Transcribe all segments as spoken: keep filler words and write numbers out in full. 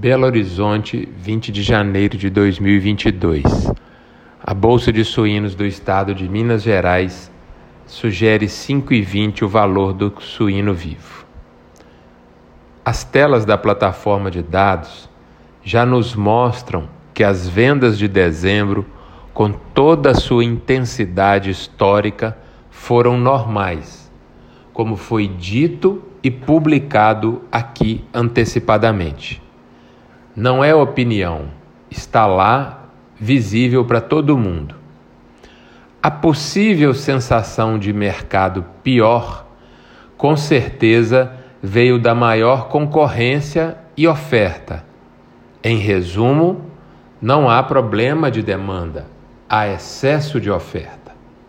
Belo Horizonte, vinte de janeiro de dois mil e vinte e dois. A Bolsa de Suínos do Estado de Minas Gerais sugere cinco reais e vinte centavos o valor do suíno vivo. As telas da plataforma de dados já nos mostram que as vendas de dezembro, com toda a sua intensidade histórica, foram normais, como foi dito e publicado aqui antecipadamente. Não é opinião, está lá, visível para todo mundo. A possível sensação de mercado pior, com certeza, veio da maior concorrência e oferta. Em resumo, não há problema de demanda, há excesso de oferta.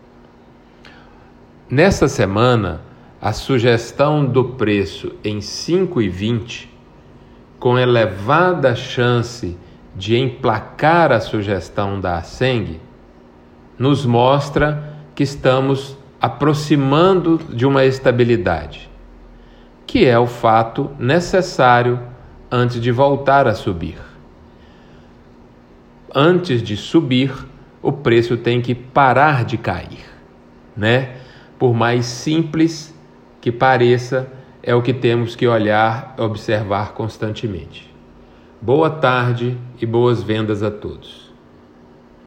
Nesta semana, a sugestão do preço em cinco reais e vinte centavos, com elevada chance de emplacar a sugestão da Asceng, nos mostra que estamos aproximando de uma estabilidade, que é o fato necessário antes de voltar a subir. Antes de subir, o preço tem que parar de cair, né? Por mais simples que pareça, é o que temos que olhar e observar constantemente. Boa tarde e boas vendas a todos.